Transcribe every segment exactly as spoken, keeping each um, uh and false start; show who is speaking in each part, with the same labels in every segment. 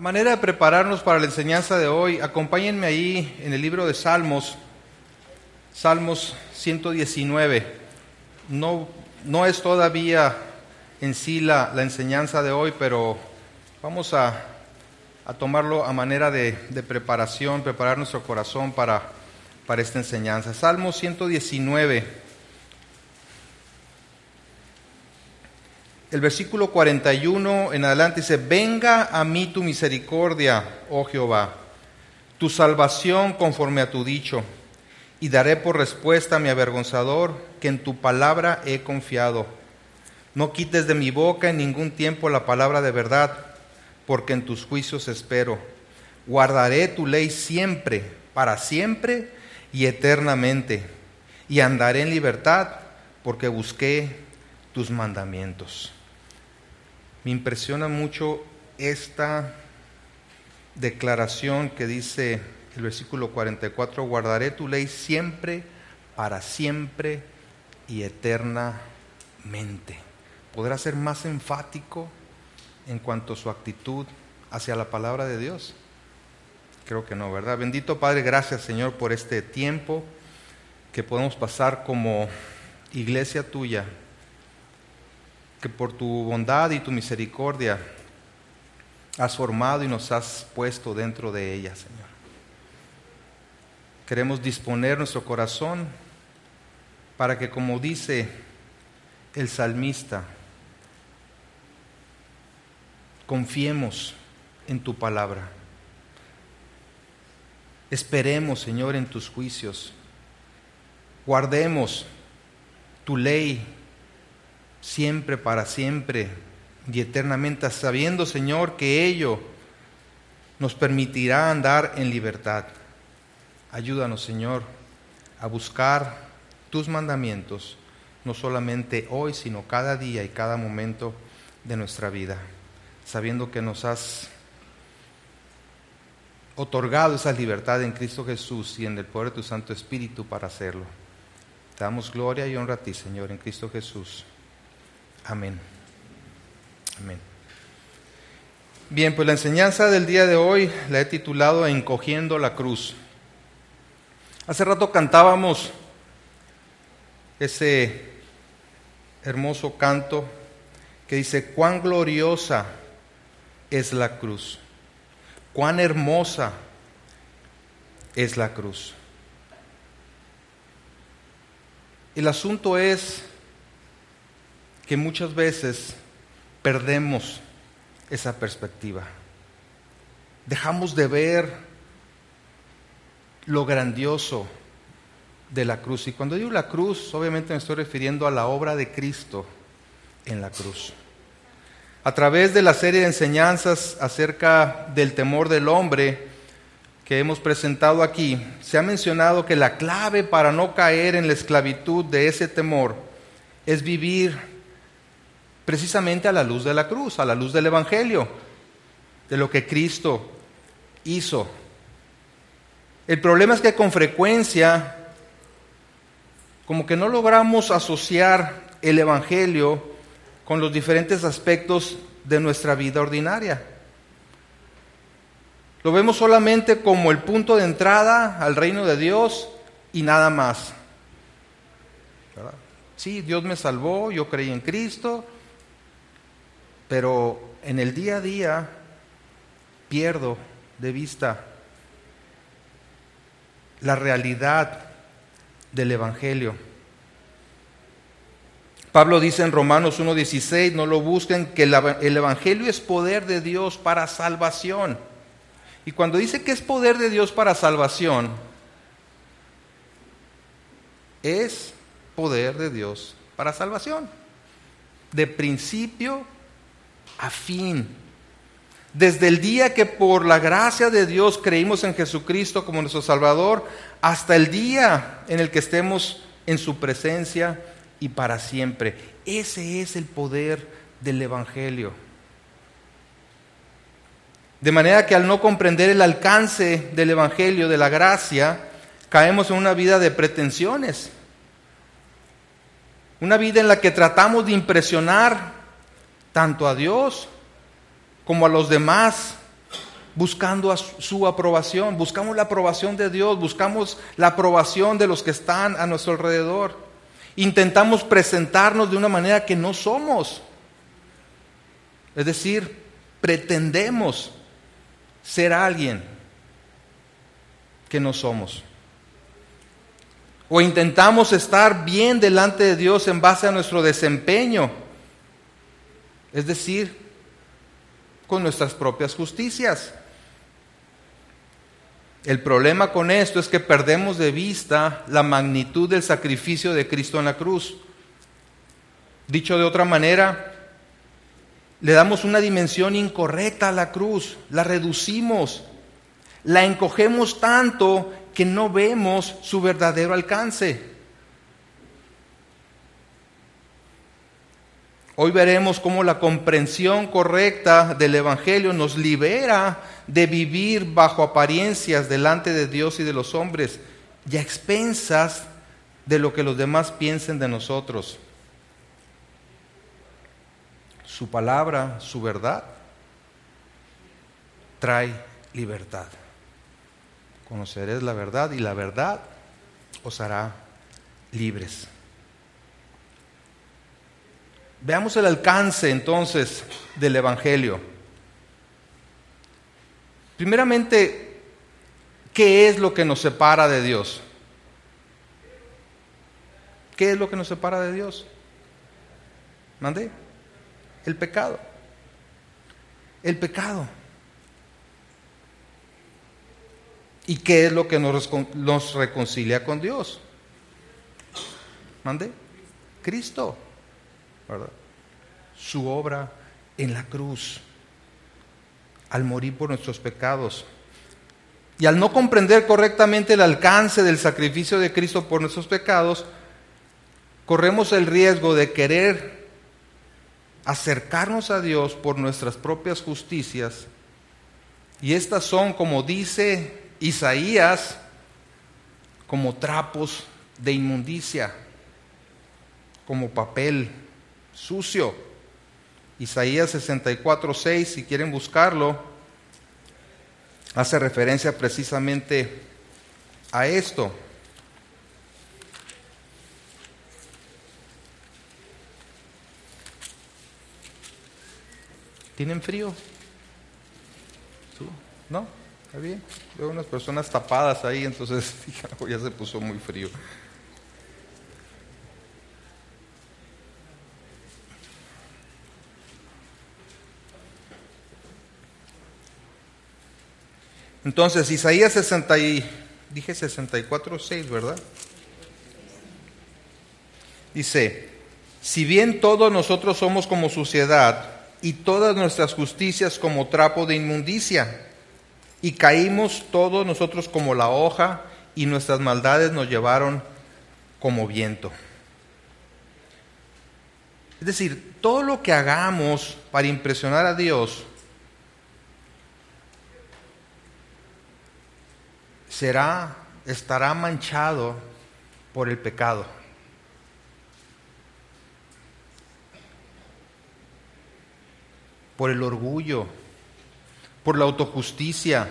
Speaker 1: manera de prepararnos para la enseñanza de hoy, acompáñenme ahí en el libro de Salmos, Salmos ciento diecinueve. No, no es todavía en sí la, la enseñanza de hoy, pero vamos a, a tomarlo a manera de, de preparación, preparar nuestro corazón para, para esta enseñanza. Salmos ciento diecinueve. El versículo cuarenta y uno en adelante dice: venga a mí tu misericordia, oh Jehová, tu salvación conforme a tu dicho, y daré por respuesta a mi avergonzador, que en tu palabra he confiado. No quites de mi boca en ningún tiempo la palabra de verdad, porque en tus juicios espero. Guardaré tu ley siempre, para siempre y eternamente, y andaré en libertad, porque busqué tus mandamientos. Me impresiona mucho esta declaración que dice el versículo cuarenta y cuatro: guardaré tu ley siempre, para siempre y eternamente. ¿Podrá ser más enfático en cuanto a su actitud hacia la palabra de Dios? Creo que no, ¿verdad? Bendito Padre, gracias, Señor, por este tiempo que podemos pasar como iglesia tuya, que por tu bondad y tu misericordia has formado y nos has puesto dentro de ella, Señor. Queremos disponer nuestro corazón para que, como dice el salmista, confiemos en tu palabra. Esperemos, Señor, en tus juicios. Guardemos tu ley siempre, para siempre y eternamente, sabiendo, Señor, que ello nos permitirá andar en libertad. Ayúdanos, Señor, a buscar tus mandamientos, no solamente hoy, sino cada día y cada momento de nuestra vida, sabiendo que nos has otorgado esa libertad en Cristo Jesús y en el poder de tu Santo Espíritu para hacerlo. Te damos gloria y honra a ti, Señor, en Cristo Jesús. Amén. Amén. Bien, pues la enseñanza del día de hoy la he titulado Encogiendo la cruz. Hace rato cantábamos ese hermoso canto que dice: cuán gloriosa es la cruz, cuán hermosa es la cruz. El asunto es que muchas veces perdemos esa perspectiva. Dejamos de ver lo grandioso de la cruz. Y cuando digo la cruz, obviamente me estoy refiriendo a la obra de Cristo en la cruz. A través de la serie de enseñanzas acerca del temor del hombre que hemos presentado aquí, se ha mencionado que la clave para no caer en la esclavitud de ese temor es vivir precisamente a la luz de la cruz, a la luz del Evangelio, de lo que Cristo hizo. El problema es que con frecuencia, como que no logramos asociar el Evangelio con los diferentes aspectos de nuestra vida ordinaria. Lo vemos solamente como el punto de entrada al reino de Dios y nada más, ¿verdad? Sí, Dios me salvó, yo creí en Cristo, pero en el día a día pierdo de vista la realidad del Evangelio. Pablo dice en Romanos uno dieciséis, no lo busquen, que el Evangelio es poder de Dios para salvación. Y cuando dice que es poder de Dios para salvación, es poder de Dios para salvación, de principio a fin. Desde el día que por la gracia de Dios creímos en Jesucristo como nuestro Salvador, hasta el día en el que estemos en su presencia y para siempre. Ese es el poder del Evangelio. De manera que al no comprender el alcance del Evangelio, de la gracia, caemos en una vida de pretensiones. Una vida en la que tratamos de impresionar tanto a Dios como a los demás buscando a su, su aprobación. Buscamos la aprobación de Dios, buscamos la aprobación de los que están a nuestro alrededor. Intentamos presentarnos de una manera que no somos. Es decir, pretendemos ser alguien que no somos. O intentamos estar bien delante de Dios en base a nuestro desempeño. Es decir, con nuestras propias justicias. El problema con esto es que perdemos de vista la magnitud del sacrificio de Cristo en la cruz. Dicho de otra manera, le damos una dimensión incorrecta a la cruz, la reducimos, la encogemos tanto que no vemos su verdadero alcance. Hoy veremos cómo la comprensión correcta del Evangelio nos libera de vivir bajo apariencias delante de Dios y de los hombres, y a expensas de lo que los demás piensen de nosotros. Su palabra, su verdad, trae libertad. Conoceréis la verdad y la verdad os hará libres. Veamos el alcance entonces del Evangelio. Primeramente, ¿qué es lo que nos separa de Dios? ¿Qué es lo que nos separa de Dios? ¿Mandé? El pecado. El pecado. ¿Y qué es lo que nos, nos reconcilia con Dios? ¿Mande? Cristo, ¿verdad? Su obra en la cruz, al morir por nuestros pecados. Y al no comprender correctamente el alcance del sacrificio de Cristo por nuestros pecados, corremos el riesgo de querer acercarnos a Dios por nuestras propias justicias. Y estas son, como dice Isaías, como trapos de inmundicia, como papel sucio. Isaías sesenta y cuatro, seis, si quieren buscarlo, hace referencia precisamente a esto. ¿Tienen frío? ¿Sí? ¿No? ¿Está bien? Veo unas personas tapadas ahí, entonces ya se puso muy frío. Entonces, Isaías sesenta y, dije sesenta y cuatro, seis, ¿verdad? Dice, si bien todos nosotros somos como suciedad, y todas nuestras justicias como trapo de inmundicia, y caímos todos nosotros como la hoja, y nuestras maldades nos llevaron como viento. Es decir, todo lo que hagamos para impresionar a Dios será, estará manchado por el pecado. Por el orgullo, por la autojusticia,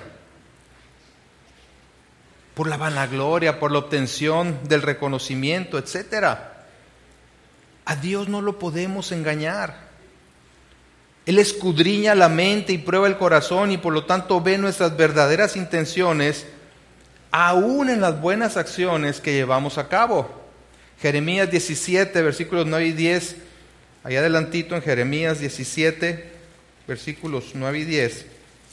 Speaker 1: por la vanagloria, por la obtención del reconocimiento, etcétera. A Dios no lo podemos engañar. Él escudriña la mente y prueba el corazón y por lo tanto ve nuestras verdaderas intenciones, aún en las buenas acciones que llevamos a cabo. Jeremías diecisiete, versículos nueve y diez, allá adelantito en Jeremías diecisiete, versículos nueve y diez,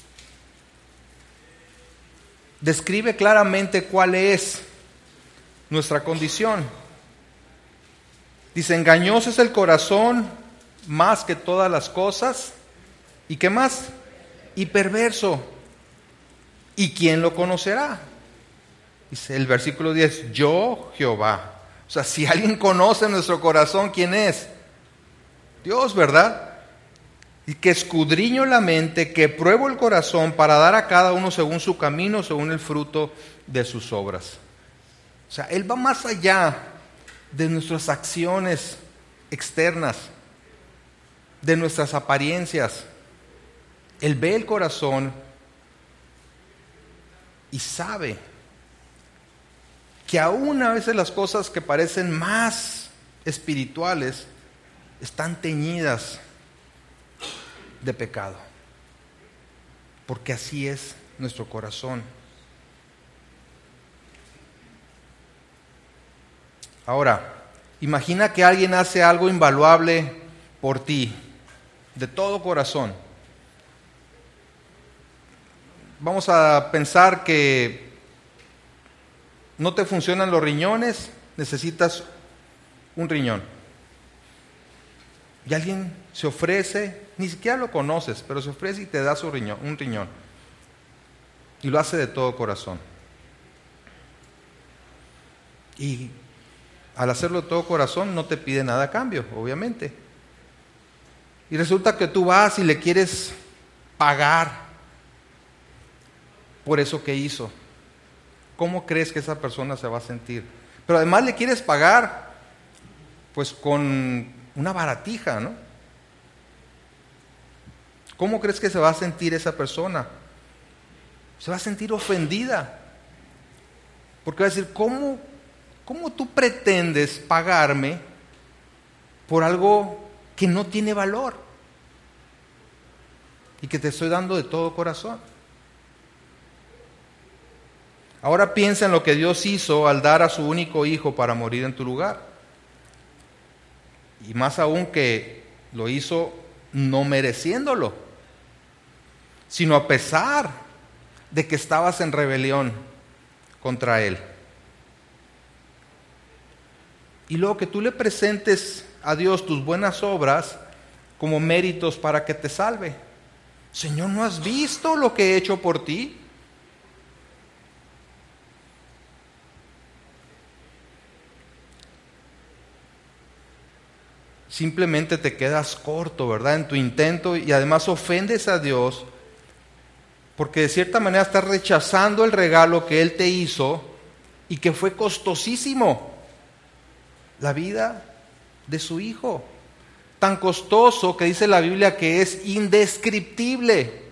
Speaker 1: describe claramente cuál es nuestra condición. Dice, engañoso es el corazón más que todas las cosas. ¿Y qué más? Y perverso. ¿Y quién lo conocerá? Dice el versículo diez, yo Jehová. O sea, si alguien conoce nuestro corazón, ¿quién es? Dios, ¿verdad? Y que escudriño la mente, que pruebo el corazón para dar a cada uno según su camino, según el fruto de sus obras. O sea, Él va más allá de nuestras acciones externas, de nuestras apariencias. Él ve el corazón y sabe que aún a veces las cosas que parecen más espirituales están teñidas de pecado, porque así es nuestro corazón. Ahora, imagina que alguien hace algo invaluable por ti, de todo corazón. Vamos a pensar que no te funcionan los riñones, necesitas un riñón. Y alguien se ofrece, ni siquiera lo conoces, pero se ofrece y te da su riñón, un riñón. Y lo hace de todo corazón. Y al hacerlo de todo corazón no te pide nada a cambio, obviamente. Y resulta que tú vas y le quieres pagar por eso que hizo. ¿Cómo crees que esa persona se va a sentir? Pero además le quieres pagar pues con una baratija, ¿no? ¿Cómo crees que se va a sentir esa persona? Se va a sentir ofendida. Porque va a decir, ¿cómo, cómo tú pretendes pagarme por algo que no tiene valor y que te estoy dando de todo corazón? Ahora piensa en lo que Dios hizo al dar a su único hijo para morir en tu lugar. Y más aún que lo hizo no mereciéndolo, sino a pesar de que estabas en rebelión contra Él. Y luego que tú le presentes a Dios tus buenas obras como méritos para que te salve. Señor, ¿no has visto lo que he hecho por ti? Simplemente te quedas corto, ¿verdad? En tu intento, y además ofendes a Dios porque de cierta manera estás rechazando el regalo que Él te hizo y que fue costosísimo, la vida de su Hijo. Tan costoso que dice la Biblia que es indescriptible.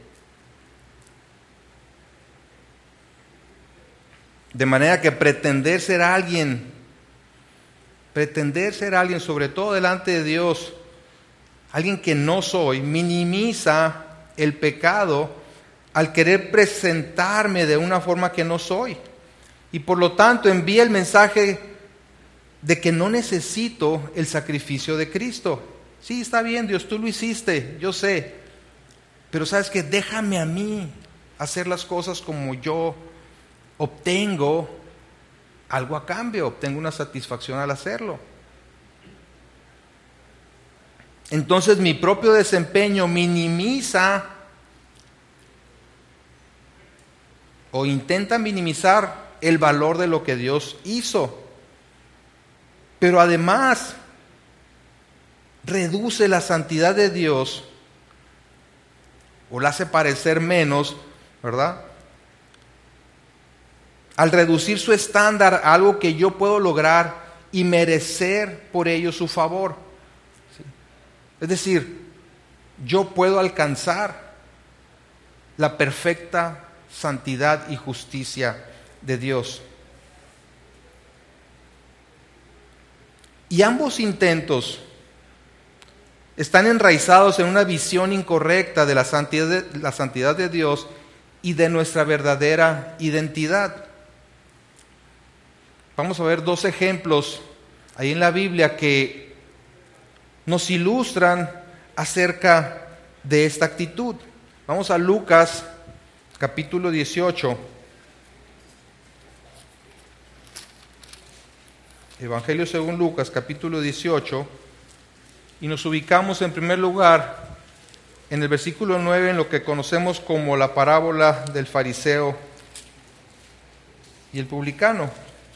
Speaker 1: De manera que pretender ser alguien, pretender ser alguien, sobre todo delante de Dios, alguien que no soy, minimiza el pecado al querer presentarme de una forma que no soy. Y por lo tanto envía el mensaje de que no necesito el sacrificio de Cristo. Sí, está bien, Dios, tú lo hiciste, yo sé. Pero sabes que déjame a mí hacer las cosas como yo obtengo algo a cambio, obtengo una satisfacción al hacerlo. Entonces mi propio desempeño minimiza o intenta minimizar el valor de lo que Dios hizo. Pero además reduce la santidad de Dios o la hace parecer menos, ¿verdad? Al reducir su estándar a algo que yo puedo lograr y merecer por ello su favor. ¿Sí? Es decir, yo puedo alcanzar la perfecta santidad y justicia de Dios. Y ambos intentos están enraizados en una visión incorrecta de la santidad de, la santidad de Dios y de nuestra verdadera identidad. Vamos a ver dos ejemplos ahí en la Biblia que nos ilustran acerca de esta actitud. Vamos a Lucas capítulo dieciocho. Evangelio según Lucas capítulo dieciocho. Y nos ubicamos en primer lugar en el versículo nueve en lo que conocemos como la parábola del fariseo y el publicano.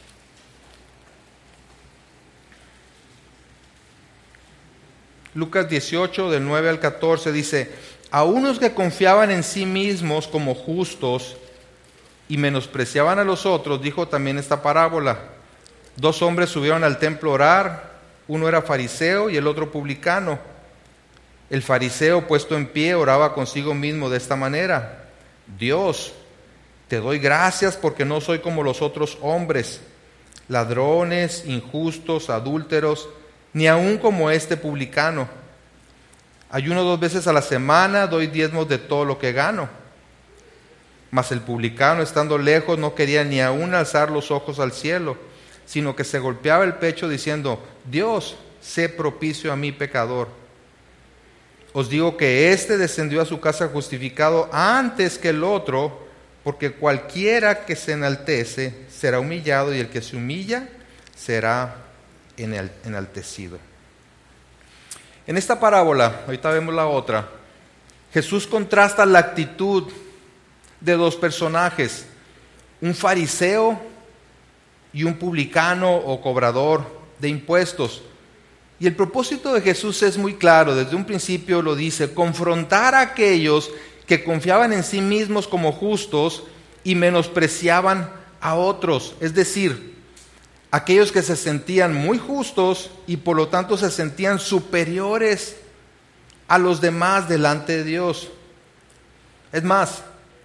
Speaker 1: Lucas dieciocho, del nueve al catorce, dice: a unos que confiaban en sí mismos como justos y menospreciaban a los otros, dijo también esta parábola. Dos hombres subieron al templo a orar, uno era fariseo y el otro publicano. El fariseo, puesto en pie, oraba consigo mismo de esta manera: Dios, Te doy gracias porque no soy como los otros hombres, ladrones, injustos, adúlteros, ni aun como este publicano. Ayuno dos veces a la semana, doy diezmos de todo lo que gano. Mas el publicano, estando lejos, no quería ni aun alzar los ojos al cielo, sino que se golpeaba el pecho diciendo: Dios, sé propicio a mí pecador. Os digo que éste descendió a su casa justificado antes que el otro, porque cualquiera que se enaltece será humillado, y el que se humilla será enaltecido. En esta parábola, ahorita vemos la otra, Jesús contrasta la actitud de dos personajes, un fariseo y un publicano o cobrador de impuestos. Y el propósito de Jesús es muy claro, desde un principio lo dice: confrontar a aquellos que confiaban en sí mismos como justos y menospreciaban a otros, es decir, aquellos que se sentían muy justos y por lo tanto se sentían superiores a los demás delante de Dios. Es más,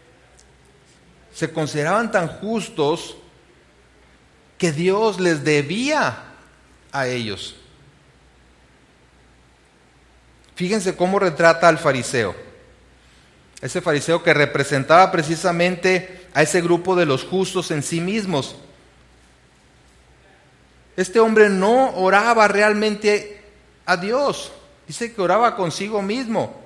Speaker 1: se consideraban tan justos que Dios les debía a ellos. Fíjense cómo retrata al fariseo. Ese fariseo que representaba precisamente a ese grupo de los justos en sí mismos. Este hombre no oraba realmente a Dios. Dice que oraba consigo mismo.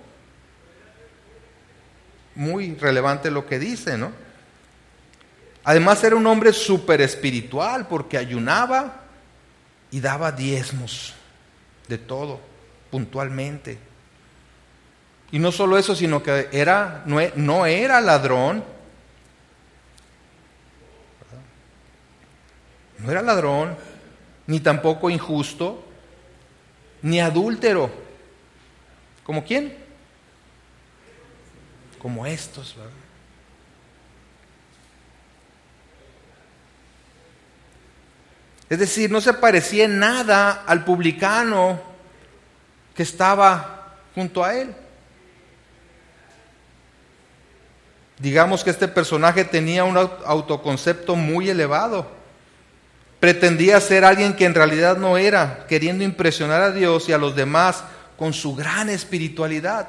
Speaker 1: Muy relevante lo que dice, ¿no? Además era un hombre súper espiritual porque ayunaba y daba diezmos de todo, puntualmente. Y no solo eso, sino que era, no, no era ladrón. No era ladrón, ni tampoco injusto, ni adúltero. ¿Como quién? Como estos, ¿verdad? Es decir, no se parecía en nada al publicano que estaba junto a él. Digamos que este personaje tenía un autoconcepto muy elevado. Pretendía ser alguien que en realidad no era, queriendo impresionar a Dios y a los demás con su gran espiritualidad.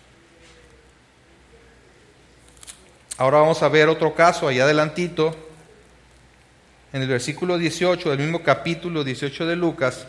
Speaker 1: Ahora vamos a ver otro caso allá adelantito, en el versículo dieciocho del mismo capítulo dieciocho de Lucas.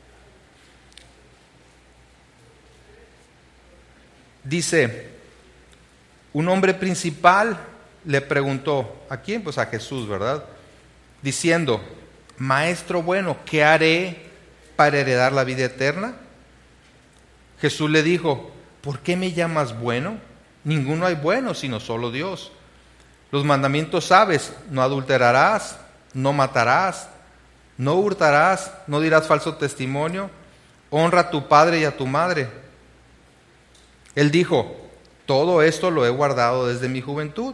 Speaker 1: Dice: un hombre principal le preguntó, ¿a quién? Pues a Jesús, ¿verdad? Diciendo: Maestro bueno, ¿qué haré para heredar la vida eterna? Jesús le dijo: ¿por qué me llamas bueno? Ninguno hay bueno sino solo Dios. Los mandamientos sabes: no adulterarás, no matarás, no hurtarás, no dirás falso testimonio, honra a tu padre y a tu madre. Él dijo: todo esto lo he guardado desde mi juventud.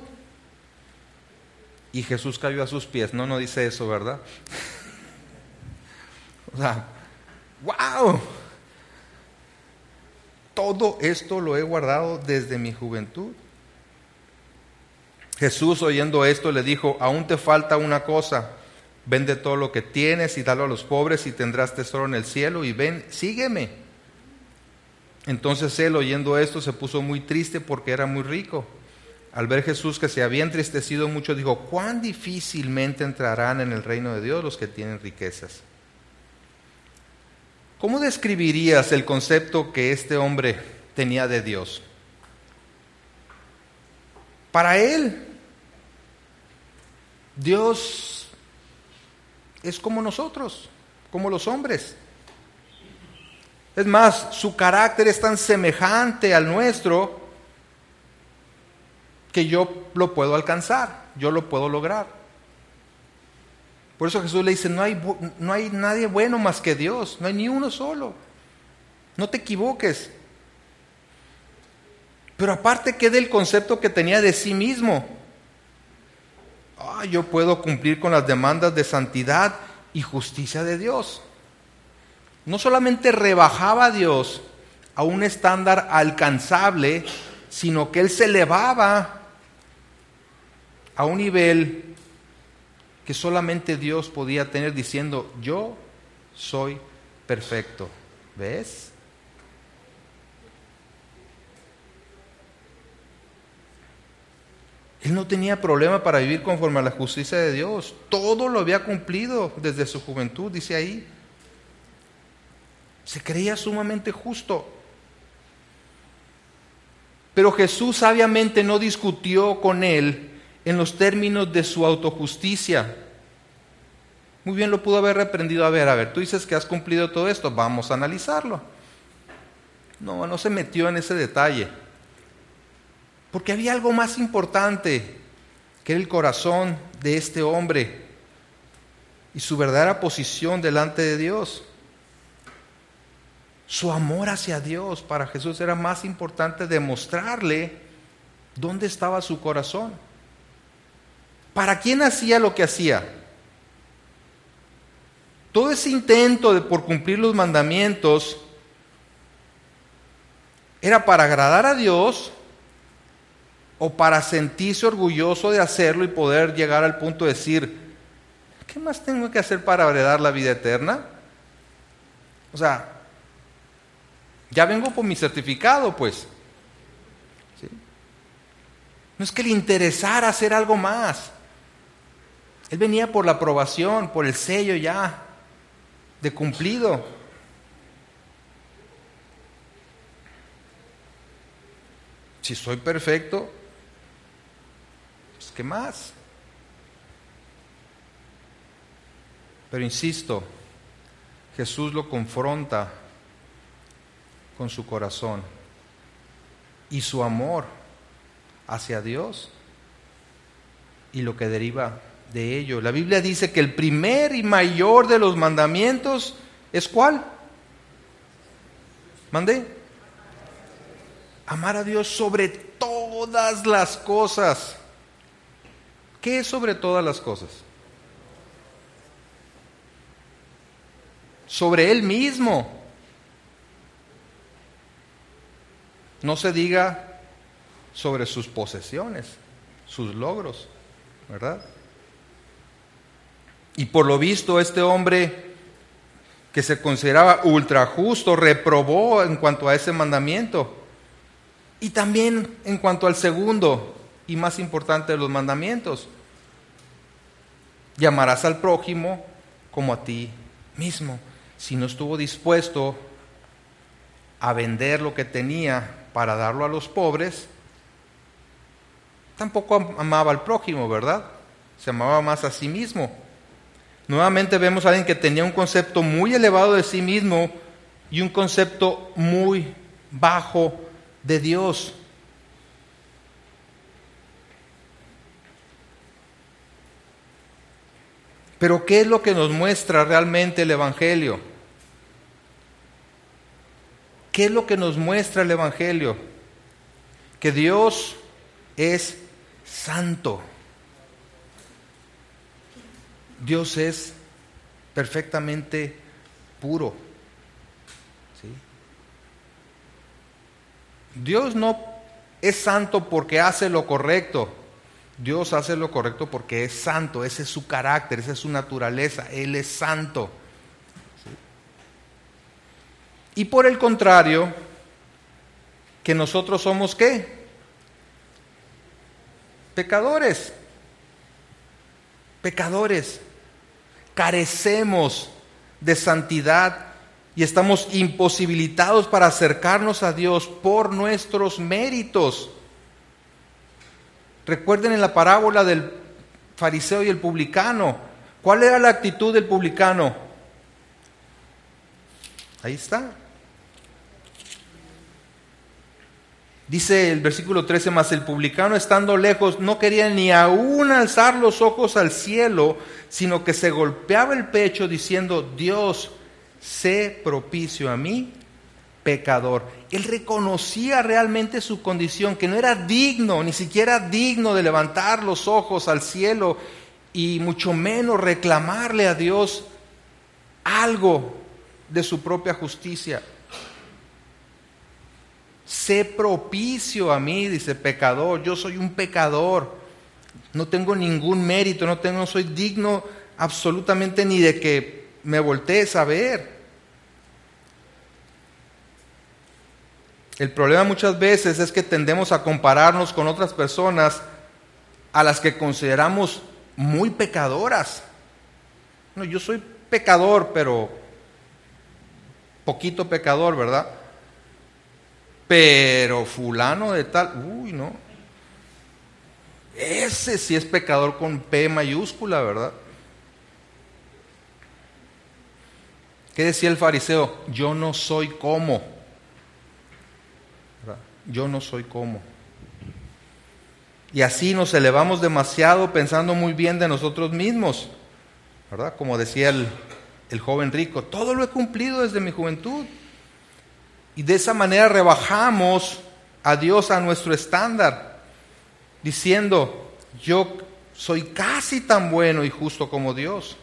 Speaker 1: Y Jesús cayó a sus pies. No, no dice eso, ¿verdad? O sea, ¡wow! Todo esto lo he guardado desde mi juventud. Jesús, oyendo esto, le dijo: aún te falta una cosa. Vende todo lo que tienes y dalo a los pobres y tendrás tesoro en el cielo, y ven, sígueme. Entonces él, oyendo esto, se puso muy triste porque era muy rico. Al ver Jesús que se había entristecido mucho, dijo: cuán difícilmente entrarán en el reino de Dios los que tienen riquezas. ¿Cómo describirías el concepto que este hombre tenía de Dios? Para él, Dios es como nosotros, como los hombres. Es más, su carácter es tan semejante al nuestro que yo lo puedo alcanzar, yo lo puedo lograr. Por eso Jesús le dice: no hay, no hay nadie bueno más que Dios, no hay ni uno solo. No te equivoques. Pero aparte, ¿qué del concepto que tenía de sí mismo? Ah, yo puedo cumplir con las demandas de santidad y justicia de Dios. No solamente rebajaba a Dios a un estándar alcanzable, sino que él se elevaba a un nivel que solamente Dios podía tener, diciendo, yo soy perfecto. ¿Ves? Él no tenía problema para vivir conforme a la justicia de Dios. Todo lo había cumplido desde su juventud, dice ahí. Se creía sumamente justo. Pero Jesús sabiamente no discutió con él en los términos de su autojusticia. Muy bien lo pudo haber reprendido. A ver, a ver, tú dices que has cumplido todo esto, vamos a analizarlo. No, no se metió en ese detalle. Porque había algo más importante, que era el corazón de este hombre y su verdadera posición delante de Dios. Su amor hacia Dios para Jesús era más importante demostrarle dónde estaba su corazón. ¿Para quién hacía lo que hacía? Todo ese intento de por cumplir los mandamientos era para agradar a Dios o para sentirse orgulloso de hacerlo y poder llegar al punto de decir, ¿qué más tengo que hacer para heredar la vida eterna? O sea, ya vengo por mi certificado, pues. ¿Sí? No es que le interesara hacer algo más. Él venía por la aprobación, por el sello ya de cumplido. Si soy perfecto, pues ¿qué más? Pero insisto, Jesús lo confronta con su corazón y su amor hacia Dios y lo que deriva de ello. La Biblia dice que el primer y mayor de los mandamientos es ¿cuál? ¿Mandé? Amar a Dios sobre todas las cosas. ¿Qué es sobre todas las cosas? Sobre Él mismo. No se diga sobre sus posesiones, sus logros, ¿verdad? Y por lo visto este hombre que se consideraba ultra justo reprobó en cuanto a ese mandamiento. Y también en cuanto al segundo y más importante de los mandamientos. Llamarás al prójimo como a ti mismo. Si no estuvo dispuesto a vender lo que tenía para darlo a los pobres, tampoco amaba al prójimo, ¿verdad? Se amaba más a sí mismo. Nuevamente vemos a alguien que tenía un concepto muy elevado de sí mismo y un concepto muy bajo de Dios. Pero ¿qué es lo que nos muestra realmente el Evangelio? ¿Qué es lo que nos muestra el Evangelio? Que Dios es santo. Dios es perfectamente puro. ¿Sí? Dios no es santo porque hace lo correcto. Dios hace lo correcto porque es santo. Ese es su carácter, esa es su naturaleza. Él es santo. Y por el contrario, que nosotros somos ¿qué? Pecadores. Pecadores. Carecemos de santidad y estamos imposibilitados para acercarnos a Dios por nuestros méritos. Recuerden en la parábola del fariseo y el publicano. ¿Cuál era la actitud del publicano? Ahí está. Dice el versículo trece, mas el publicano estando lejos no quería ni aún alzar los ojos al cielo, sino que se golpeaba el pecho diciendo, Dios, sé propicio a mí, pecador. Él reconocía realmente su condición, que no era digno, ni siquiera digno de levantar los ojos al cielo y mucho menos reclamarle a Dios algo de su propia justicia. Sé propicio a mí, dice, pecador, yo soy un pecador. No tengo ningún mérito, no tengo, no soy digno absolutamente ni de que me voltees a ver. El problema muchas veces es que tendemos a compararnos con otras personas a las que consideramos muy pecadoras. No, yo soy pecador, pero poquito pecador, ¿verdad? Pero fulano de tal, uy, no. Ese sí es pecador con P mayúscula, ¿verdad? ¿Qué decía el fariseo? Yo no soy como. ¿Verdad? Yo no soy como. Y así nos elevamos demasiado pensando muy bien de nosotros mismos, ¿verdad? Como decía el, el joven rico, todo lo he cumplido desde mi juventud. Y de esa manera rebajamos a Dios a nuestro estándar, diciendo, yo soy casi tan bueno y justo como Dios.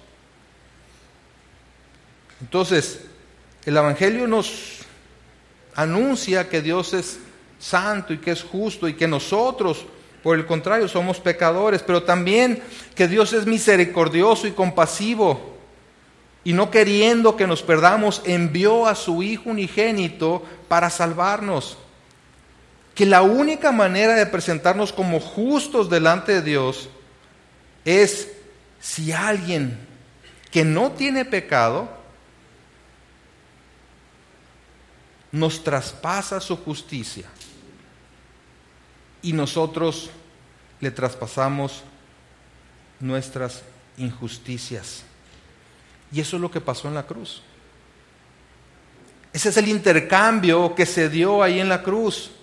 Speaker 1: Entonces, el Evangelio nos anuncia que Dios es santo y que es justo y que nosotros, por el contrario, somos pecadores, pero también que Dios es misericordioso y compasivo y no queriendo que nos perdamos, envió a su Hijo unigénito para salvarnos. Que la única manera de presentarnos como justos delante de Dios es si alguien que no tiene pecado nos traspasa su justicia y nosotros le traspasamos nuestras injusticias. Y eso es lo que pasó en la cruz. Ese es el intercambio que se dio ahí en la cruz.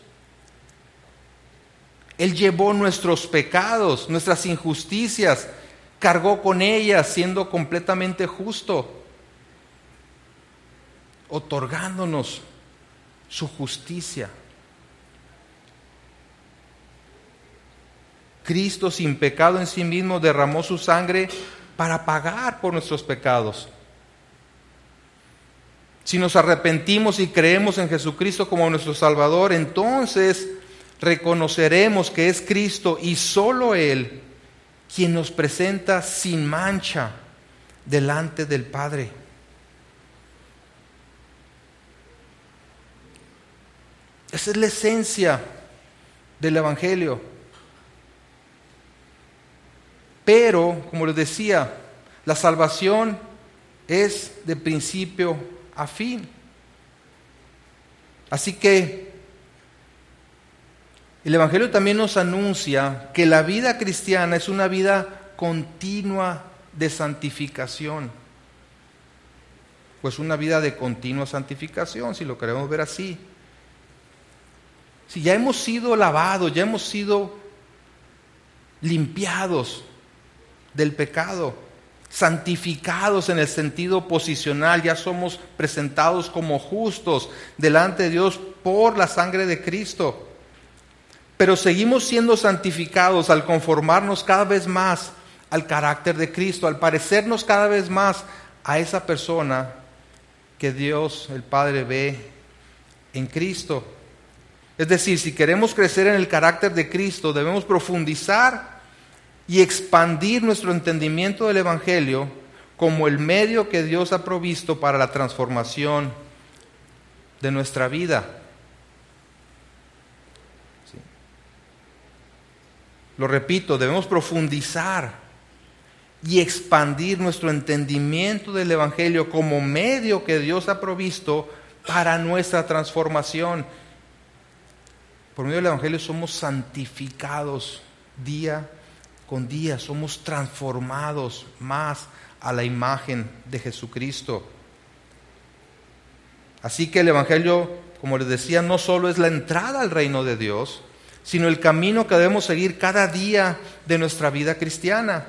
Speaker 1: Él llevó nuestros pecados, nuestras injusticias, cargó con ellas siendo completamente justo, otorgándonos su justicia. Cristo, sin pecado en sí mismo, derramó su sangre para pagar por nuestros pecados. Si nos arrepentimos y creemos en Jesucristo como nuestro Salvador, entonces reconoceremos que es Cristo y solo Él quien nos presenta sin mancha delante del Padre. Esa es la esencia del Evangelio. Pero, como les decía, la salvación es de principio a fin. Así que el Evangelio también nos anuncia que la vida cristiana es una vida continua de santificación. Pues una vida de continua santificación, si lo queremos ver así. Si ya hemos sido lavados, ya hemos sido limpiados del pecado, santificados en el sentido posicional, ya somos presentados como justos delante de Dios por la sangre de Cristo. Pero seguimos siendo santificados al conformarnos cada vez más al carácter de Cristo, al parecernos cada vez más a esa persona que Dios el Padre ve en Cristo. Es decir, si queremos crecer en el carácter de Cristo, debemos profundizar y expandir nuestro entendimiento del Evangelio como el medio que Dios ha provisto para la transformación de nuestra vida. ¿Sí? Lo repito, debemos profundizar y expandir nuestro entendimiento del Evangelio como medio que Dios ha provisto para nuestra transformación. Por medio del Evangelio somos santificados día con día, somos transformados más a la imagen de Jesucristo. Así que el Evangelio, como les decía, no solo es la entrada al reino de Dios, sino el camino que debemos seguir cada día de nuestra vida cristiana.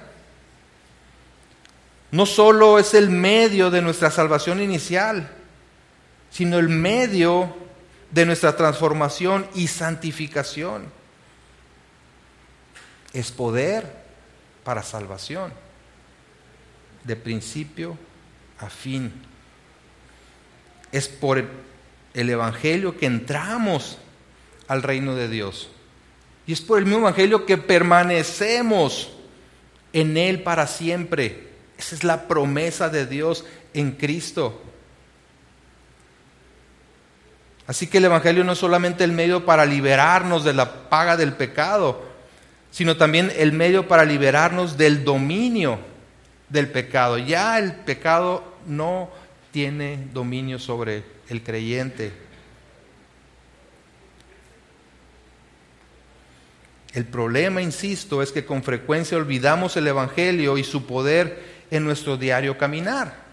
Speaker 1: No solo es el medio de nuestra salvación inicial, sino el medio de nuestra transformación y santificación. Es poder para salvación, de principio a fin. Es por el Evangelio que entramos al reino de Dios. Y es por el mismo Evangelio que permanecemos en Él para siempre. Esa es la promesa de Dios en Cristo. Así que el Evangelio no es solamente el medio para liberarnos de la paga del pecado, sino también el medio para liberarnos del dominio del pecado. Ya el pecado no tiene dominio sobre el creyente. El problema, insisto, es que con frecuencia olvidamos el Evangelio y su poder en nuestro diario caminar.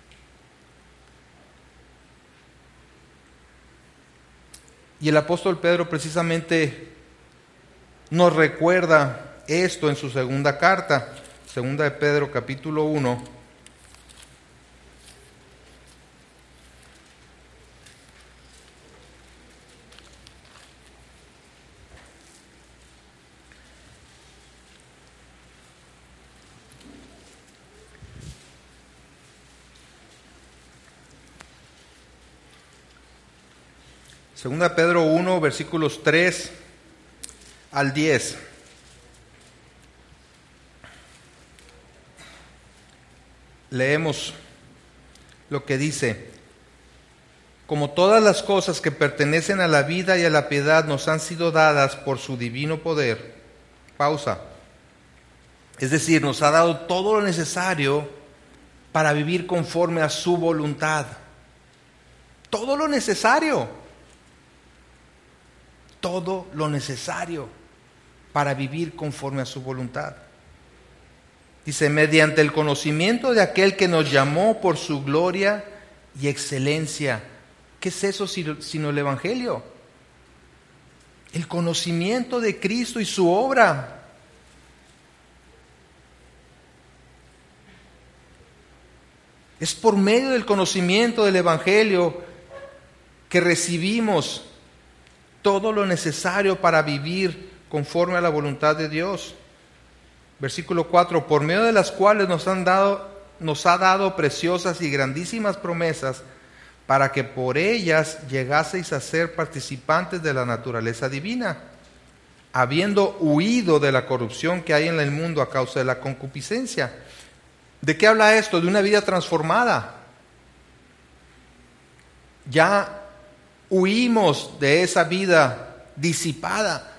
Speaker 1: Y el apóstol Pedro precisamente nos recuerda esto en su segunda carta, segunda de Pedro capítulo uno. Segunda Pedro uno, versículos tres al diez. Leemos lo que dice: como todas las cosas que pertenecen a la vida y a la piedad nos han sido dadas por su divino poder. Pausa. Es decir, nos ha dado todo lo necesario para vivir conforme a su voluntad. Todo lo necesario. Todo lo necesario para vivir conforme a su voluntad. Dice, mediante el conocimiento de aquel que nos llamó por su gloria y excelencia. ¿Qué es eso sino el Evangelio? El conocimiento de Cristo y su obra. Es por medio del conocimiento del Evangelio que recibimos todo lo necesario para vivir conforme a la voluntad de Dios. Versículo cuatro, por medio de las cuales nos han dado, nos ha dado preciosas y grandísimas promesas, para que por ellas llegaseis a ser participantes de la naturaleza divina, habiendo huido de la corrupción que hay en el mundo a causa de la concupiscencia. ¿De qué habla esto? De una vida transformada. Ya huimos de esa vida disipada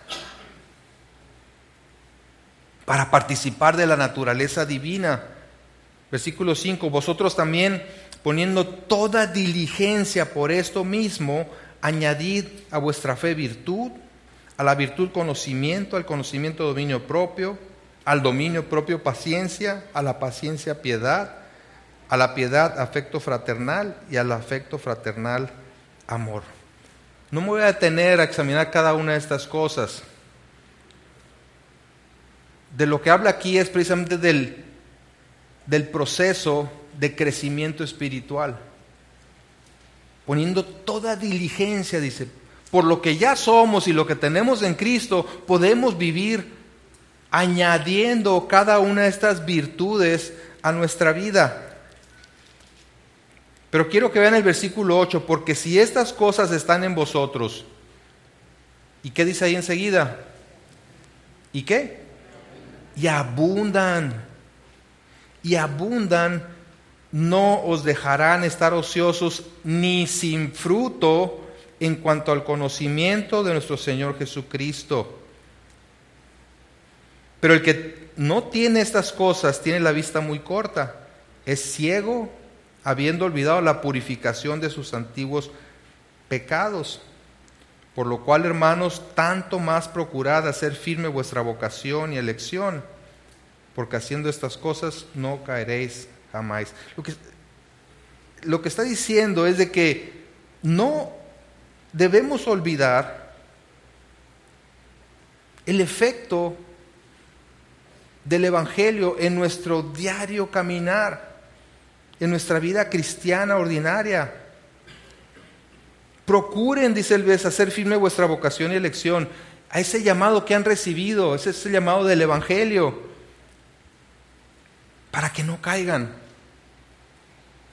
Speaker 1: para participar de la naturaleza divina. Versículo cinco, vosotros también, poniendo toda diligencia por esto mismo, añadid a vuestra fe virtud, a la virtud conocimiento, al conocimiento dominio propio, al dominio propio paciencia, a la paciencia piedad, a la piedad afecto fraternal y al afecto fraternal amor. No me voy a detener a examinar cada una de estas cosas. De lo que habla aquí es precisamente del, del proceso de crecimiento espiritual. Poniendo toda diligencia, dice, por lo que ya somos y lo que tenemos en Cristo, podemos vivir añadiendo cada una de estas virtudes a nuestra vida. Pero quiero que vean el versículo ocho, porque si estas cosas están en vosotros, ¿y qué dice ahí enseguida? ¿Y qué? Y abundan, y abundan, no os dejarán estar ociosos ni sin fruto en cuanto al conocimiento de nuestro Señor Jesucristo. Pero el que no tiene estas cosas tiene la vista muy corta, es ciego, habiendo olvidado la purificación de sus antiguos pecados. Por lo cual, hermanos, tanto más procurad hacer firme vuestra vocación y elección, porque haciendo estas cosas no caeréis jamás. Lo que, lo que está diciendo es de que no debemos olvidar el efecto del Evangelio en nuestro diario caminar, en nuestra vida cristiana ordinaria. Procuren, dice el verso, hacer firme vuestra vocación y elección, a ese llamado que han recibido, ese es el llamado del Evangelio, para que no caigan.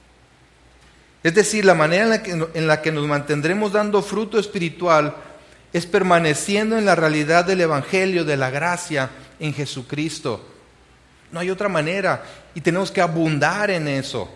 Speaker 1: Es decir, la manera en la que, en la que nos mantendremos dando fruto espiritual es permaneciendo en la realidad del Evangelio, de la gracia en Jesucristo. No hay otra manera y tenemos que abundar en eso.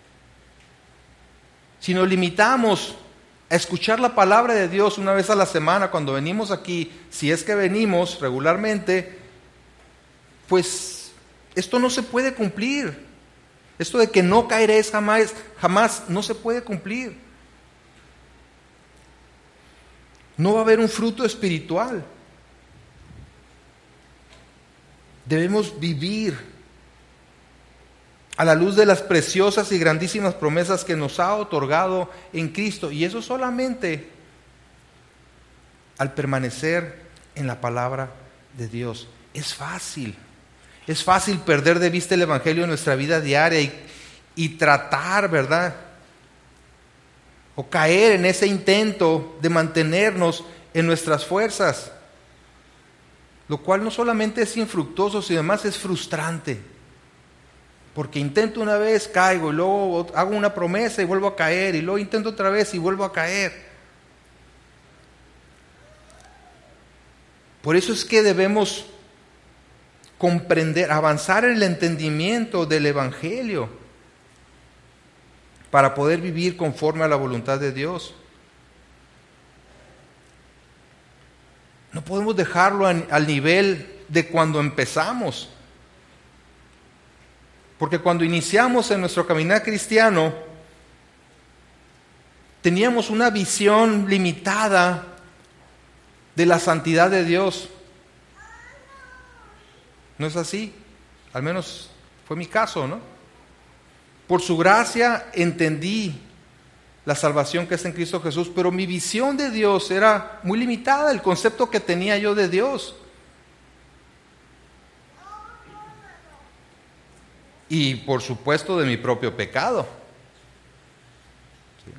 Speaker 1: Si nos limitamos a escuchar la palabra de Dios una vez a la semana cuando venimos aquí, si es que venimos regularmente, pues esto no se puede cumplir. Esto de que no caeréis jamás, jamás no se puede cumplir. No va a haber un fruto espiritual. Debemos vivir a la luz de las preciosas y grandísimas promesas que nos ha otorgado en Cristo. Y eso solamente al permanecer en la palabra de Dios. Es fácil. Es fácil perder de vista el Evangelio en nuestra vida diaria y, y tratar, ¿verdad? O caer en ese intento de mantenernos en nuestras fuerzas. Lo cual no solamente es infructuoso, sino además es frustrante. Porque intento una vez, caigo, y luego hago una promesa y vuelvo a caer, y luego intento otra vez y vuelvo a caer. Por eso es que debemos comprender, avanzar en el entendimiento del Evangelio para poder vivir conforme a la voluntad de Dios. No podemos dejarlo al nivel de cuando empezamos. Porque cuando iniciamos en nuestro caminar cristiano, teníamos una visión limitada de la santidad de Dios. ¿No es así? Al menos fue mi caso, ¿no? Por su gracia entendí la salvación que es en Cristo Jesús, pero mi visión de Dios era muy limitada, el concepto que tenía yo de Dios. Y por supuesto de mi propio pecado. ¿Sí?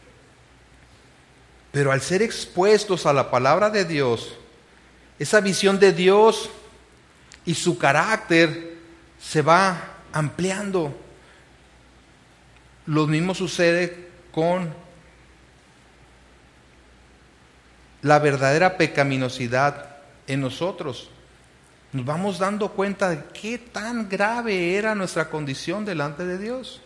Speaker 1: Pero al ser expuestos a la palabra de Dios, esa visión de Dios y su carácter se va ampliando. Lo mismo sucede con la verdadera pecaminosidad en nosotros. Nos vamos dando cuenta de qué tan grave era nuestra condición delante de Dios.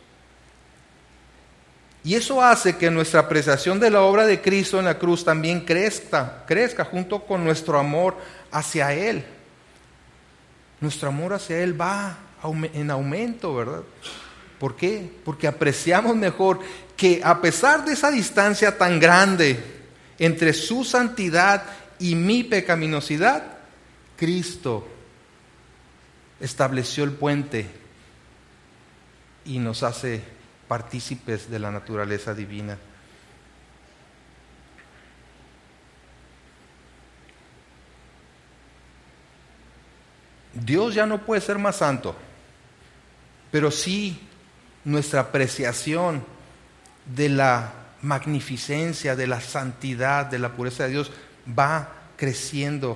Speaker 1: Y eso hace que nuestra apreciación de la obra de Cristo en la cruz también crezca, crezca junto con nuestro amor hacia Él. Nuestro amor hacia Él va en aumento, ¿verdad? ¿Por qué? Porque apreciamos mejor que a pesar de esa distancia tan grande entre su santidad y mi pecaminosidad, Cristo estableció el puente y nos hace partícipes de la naturaleza divina. Dios ya no puede ser más santo, pero sí nuestra apreciación de la magnificencia, de la santidad, de la pureza de Dios va creciendo.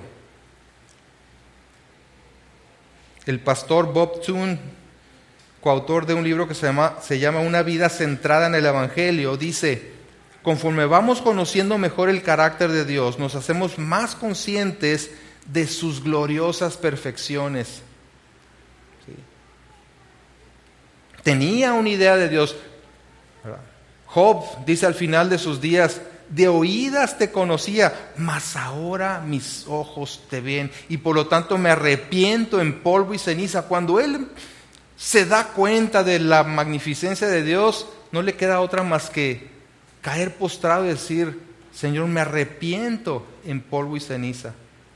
Speaker 1: El pastor Bob Thune, coautor de un libro que se llama, se llama Una vida centrada en el Evangelio, dice: conforme vamos conociendo mejor el carácter de Dios, nos hacemos más conscientes de sus gloriosas perfecciones. ¿Sí? Tenía una idea de Dios. ¿Verdad? Job dice al final de sus días: de oídas te conocía, mas ahora mis ojos te ven, y por lo tanto me arrepiento en polvo y ceniza. Cuando él se da cuenta de la magnificencia de Dios, no le queda otra más que caer postrado y decir: Señor, me arrepiento en polvo y ceniza.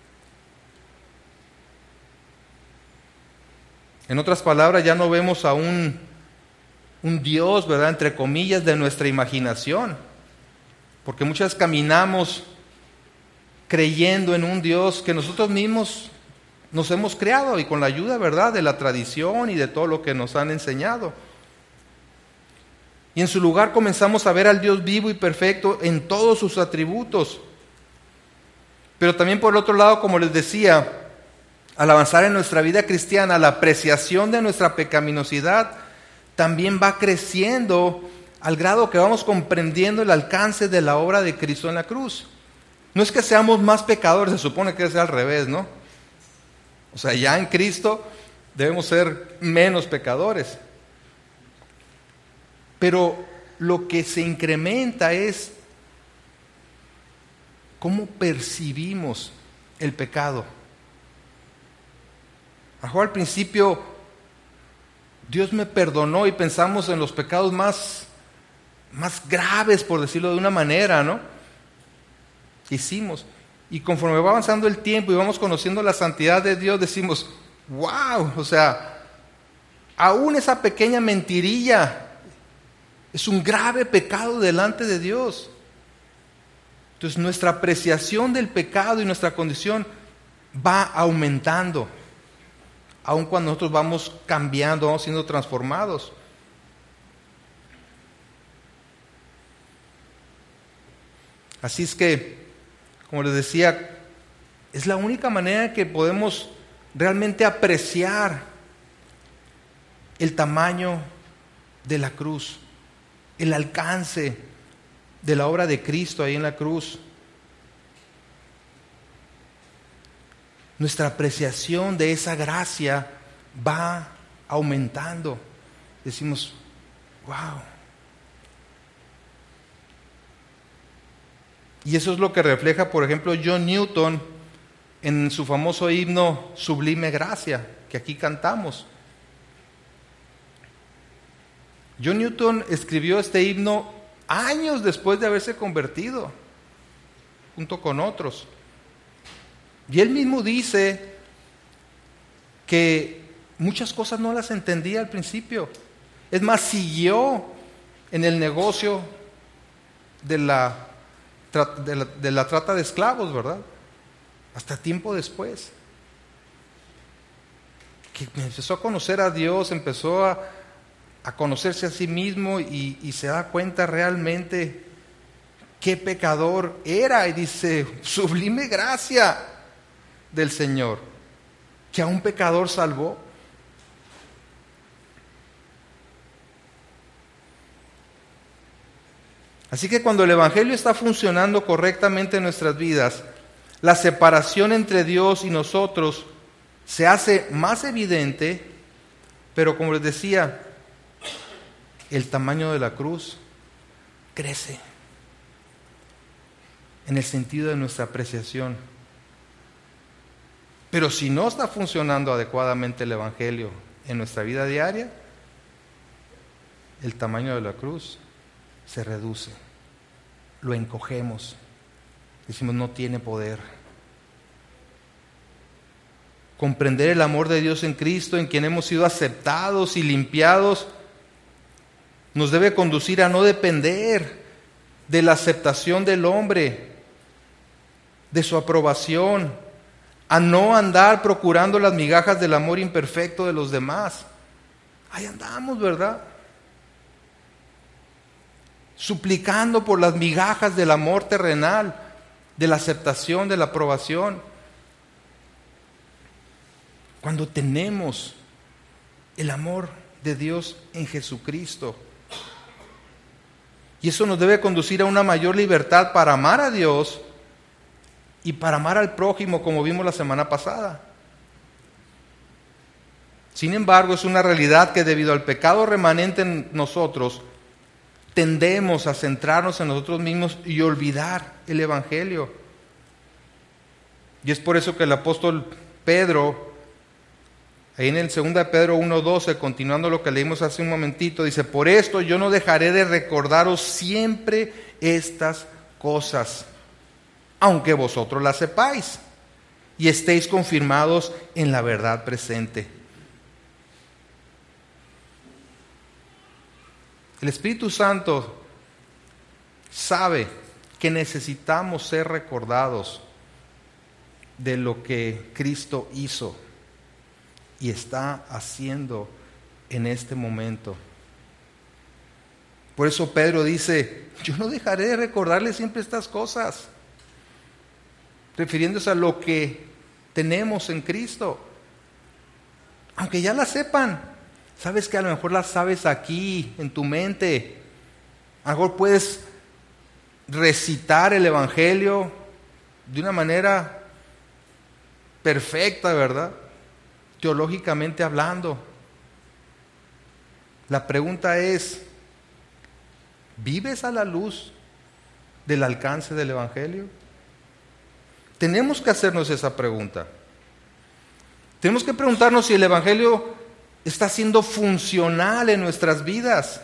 Speaker 1: En otras palabras, ya no vemos a un, un Dios, ¿verdad?, entre comillas, de nuestra imaginación. Porque muchas caminamos creyendo en un Dios que nosotros mismos nos hemos creado y con la ayuda, ¿verdad?, de la tradición y de todo lo que nos han enseñado. Y en su lugar comenzamos a ver al Dios vivo y perfecto en todos sus atributos. Pero también por otro lado, como les decía, al avanzar en nuestra vida cristiana, la apreciación de nuestra pecaminosidad también va creciendo al grado que vamos comprendiendo el alcance de la obra de Cristo en la cruz. No es que seamos más pecadores, se supone que es al revés, ¿no? O sea, ya en Cristo debemos ser menos pecadores. Pero lo que se incrementa es cómo percibimos el pecado. A lo mejor al principio Dios me perdonó y pensamos en los pecados más, más graves, por decirlo de una manera, ¿no? Hicimos. Y conforme va avanzando el tiempo y vamos conociendo la santidad de Dios, decimos, wow, o sea, aún esa pequeña mentirilla es un grave pecado delante de Dios. Entonces nuestra apreciación del pecado y nuestra condición va aumentando, aun cuando nosotros vamos cambiando, vamos siendo transformados. Así es que, como les decía, es la única manera que podemos realmente apreciar el tamaño de la cruz, el alcance de la obra de Cristo ahí en la cruz. Nuestra apreciación de esa gracia va aumentando. Decimos, wow. Y eso es lo que refleja, por ejemplo, John Newton en su famoso himno Sublime Gracia, que aquí cantamos. John Newton escribió este himno años después de haberse convertido, junto con otros. Y él mismo dice que muchas cosas no las entendía al principio. Es más, siguió en el negocio de la, de la, de la trata de esclavos, ¿verdad? Hasta tiempo después. Que empezó a conocer a Dios, empezó a, a conocerse a sí mismo y, y se da cuenta realmente qué pecador era. Y dice, sublime gracia del Señor, que a un pecador salvó. Así que cuando el Evangelio está funcionando correctamente en nuestras vidas, la separación entre Dios y nosotros se hace más evidente, pero como les decía, el tamaño de la cruz crece en el sentido de nuestra apreciación. Pero si no está funcionando adecuadamente el Evangelio en nuestra vida diaria, el tamaño de la cruz se reduce, lo encogemos, decimos no tiene poder. Comprender el amor de Dios en Cristo, en quien hemos sido aceptados y limpiados, nos debe conducir a no depender de la aceptación del hombre, de su aprobación, a no andar procurando las migajas del amor imperfecto de los demás. Ahí andamos, ¿verdad? Suplicando por las migajas del amor terrenal, de la aceptación, de la aprobación. Cuando tenemos el amor de Dios en Jesucristo. Y eso nos debe conducir a una mayor libertad para amar a Dios y para amar al prójimo, como vimos la semana pasada. Sin embargo, es una realidad que debido al pecado remanente en nosotros, tendemos a centrarnos en nosotros mismos y olvidar el Evangelio. Y es por eso que el apóstol Pedro, ahí en el segundo de Pedro uno doce, continuando lo que leímos hace un momentito, dice, por esto yo no dejaré de recordaros siempre estas cosas, aunque vosotros las sepáis y estéis confirmados en la verdad presente. El Espíritu Santo sabe que necesitamos ser recordados de lo que Cristo hizo y está haciendo en este momento. Por eso Pedro dice, yo no dejaré de recordarles siempre estas cosas, refiriéndose a lo que tenemos en Cristo, aunque ya las sepan. Sabes que a lo mejor las sabes aquí, en tu mente. A lo mejor puedes recitar el Evangelio de una manera perfecta, ¿verdad? Teológicamente hablando. La pregunta es, ¿vives a la luz del alcance del Evangelio? Tenemos que hacernos esa pregunta. Tenemos que preguntarnos si el Evangelio está siendo funcional en nuestras vidas.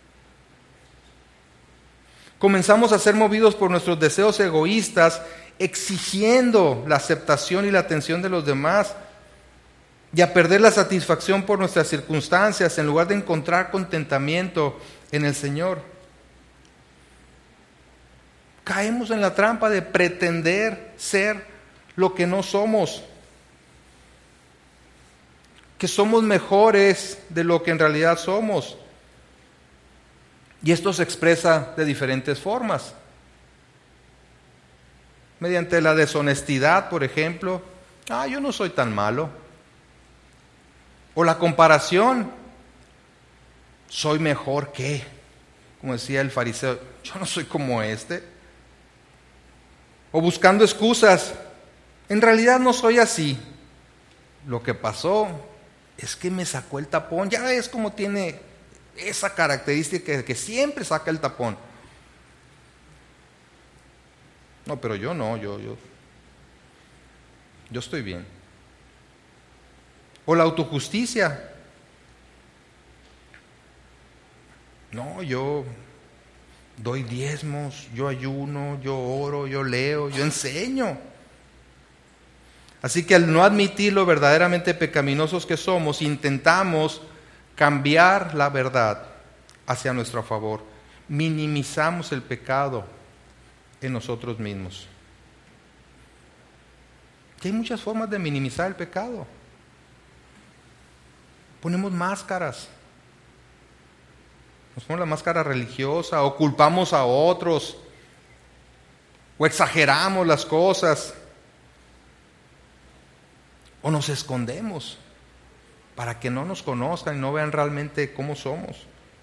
Speaker 1: Comenzamos a ser movidos por nuestros deseos egoístas, exigiendo la aceptación y la atención de los demás, y a perder la satisfacción por nuestras circunstancias en lugar de encontrar contentamiento en el Señor. Caemos en la trampa de pretender ser lo que no somos, que somos mejores de lo que en realidad somos. Y esto se expresa de diferentes formas. Mediante la deshonestidad, por ejemplo. Ah, yo no soy tan malo. O la comparación. Soy mejor que, como decía el fariseo, yo no soy como este. O buscando excusas. En realidad no soy así. Lo que pasó es que me sacó el tapón. Ya ves cómo tiene esa característica de que siempre saca el tapón. No, pero yo no, yo, yo, yo estoy bien. O la autojusticia. No, yo doy diezmos, yo ayuno, yo oro, yo leo, yo enseño. Así que al no admitir lo verdaderamente pecaminosos que somos, intentamos cambiar la verdad hacia nuestro favor. Minimizamos el pecado en nosotros mismos. Y hay muchas formas de minimizar el pecado. Ponemos máscaras. Nos ponemos la máscara religiosa, o culpamos a otros, o exageramos las cosas, o nos escondemos para que no nos conozcan y no vean realmente cómo somos.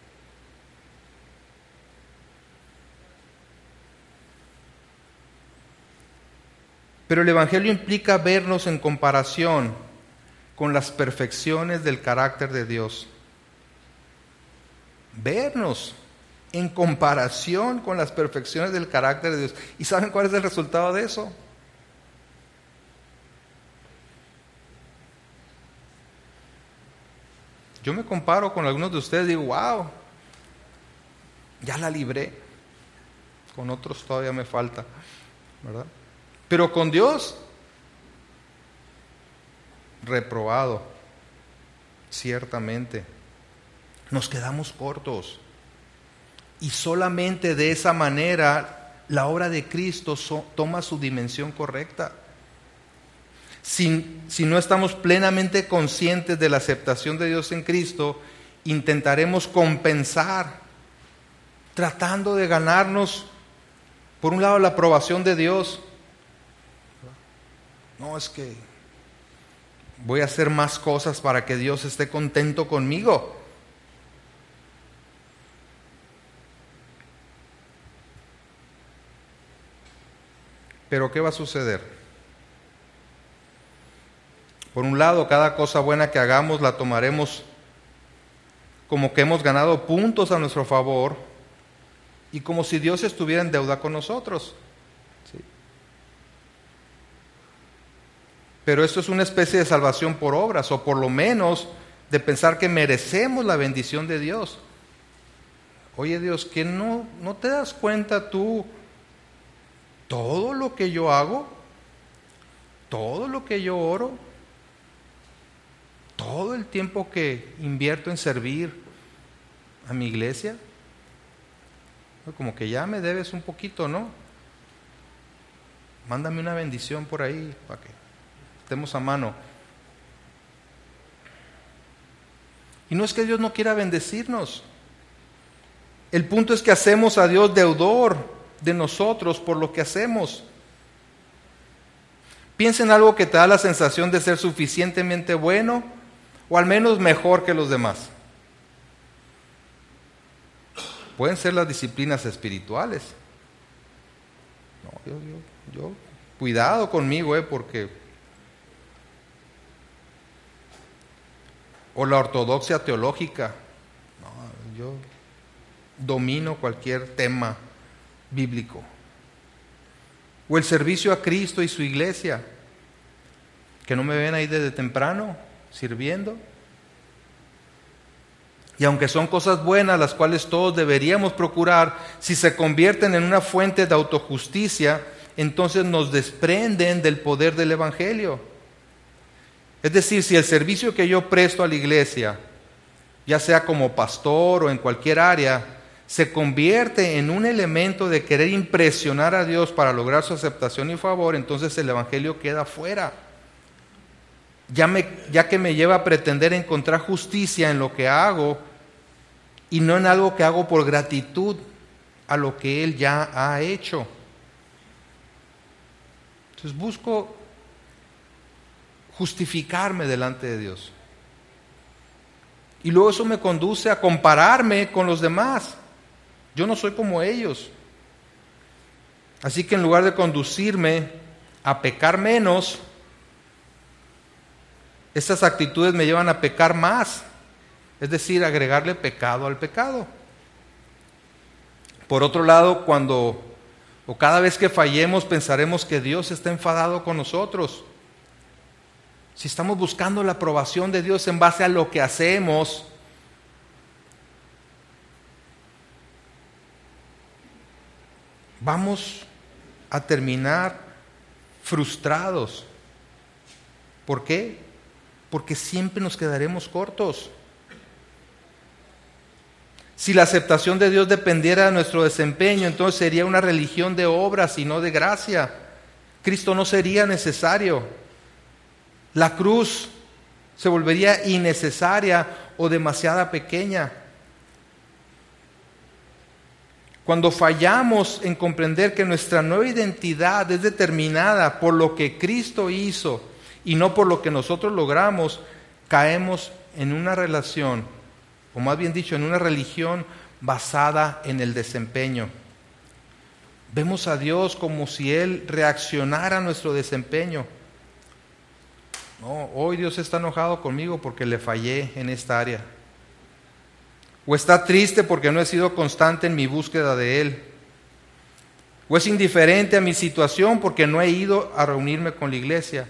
Speaker 1: Pero el Evangelio implica vernos en comparación con las perfecciones del carácter de Dios. Vernos en comparación con las perfecciones del carácter de Dios. ¿Y saben cuál es el resultado de eso? Yo me comparo con algunos de ustedes y digo, wow, ya la libré. Con otros todavía me falta, ¿verdad? Pero con Dios, reprobado, ciertamente. Nos quedamos cortos. Y solamente de esa manera la obra de Cristo so, toma su dimensión correcta. Si, si no estamos plenamente conscientes de la aceptación de Dios en Cristo, intentaremos compensar, tratando de ganarnos, por un lado, la aprobación de Dios. No, es que voy a hacer más cosas para que Dios esté contento conmigo. Pero ¿qué va a suceder? Por un lado, cada cosa buena que hagamos la tomaremos como que hemos ganado puntos a nuestro favor y como si Dios estuviera en deuda con nosotros. ¿Sí? Pero esto es una especie de salvación por obras, o por lo menos de pensar que merecemos la bendición de Dios. Oye Dios, ¿que no, no te das cuenta tú todo lo que yo hago? Todo lo que yo oro, todo el tiempo que invierto en servir a mi iglesia, como que ya me debes un poquito, ¿no? Mándame una bendición por ahí para que estemos a mano. Y no es que Dios no quiera bendecirnos. El punto es que hacemos a Dios deudor de nosotros por lo que hacemos. Piensa en algo que te da la sensación de ser suficientemente bueno o al menos mejor que los demás. Pueden ser las disciplinas espirituales. No, yo, yo, yo cuidado conmigo, eh, porque... O la ortodoxia teológica. No, yo domino cualquier tema bíblico. O el servicio a Cristo y su iglesia, que no me ven ahí desde temprano sirviendo. Y aunque son cosas buenas, las cuales todos deberíamos procurar, si se convierten en una fuente de autojusticia, entonces nos desprenden del poder del Evangelio. Es decir, si el servicio que yo presto a la iglesia, ya sea como pastor o en cualquier área, se convierte en un elemento de querer impresionar a Dios para lograr su aceptación y favor, entonces el Evangelio queda fuera. Ya, me, ya que me lleva a pretender encontrar justicia en lo que hago y no en algo que hago por gratitud a lo que Él ya ha hecho. Entonces busco justificarme delante de Dios. Y luego eso me conduce a compararme con los demás. Yo no soy como ellos. Así que en lugar de conducirme a pecar menos, estas actitudes me llevan a pecar más. Es decir, agregarle pecado al pecado. Por otro lado, cuando o cada vez que fallemos pensaremos que Dios está enfadado con nosotros. Si estamos buscando la aprobación de Dios en base a lo que hacemos, vamos a terminar frustrados. ¿Por qué? Porque siempre nos quedaremos cortos. Si la aceptación de Dios dependiera de nuestro desempeño, entonces sería una religión de obras y no de gracia. Cristo no sería necesario. La cruz se volvería innecesaria o demasiado pequeña. Cuando fallamos en comprender que nuestra nueva identidad es determinada por lo que Cristo hizo y no por lo que nosotros logramos, caemos en una relación, o más bien dicho, en una religión basada en el desempeño. Vemos a Dios como si Él reaccionara a nuestro desempeño. No, hoy Dios está enojado conmigo porque le fallé en esta área. O está triste porque no he sido constante en mi búsqueda de Él. O es indiferente a mi situación porque no he ido a reunirme con la iglesia.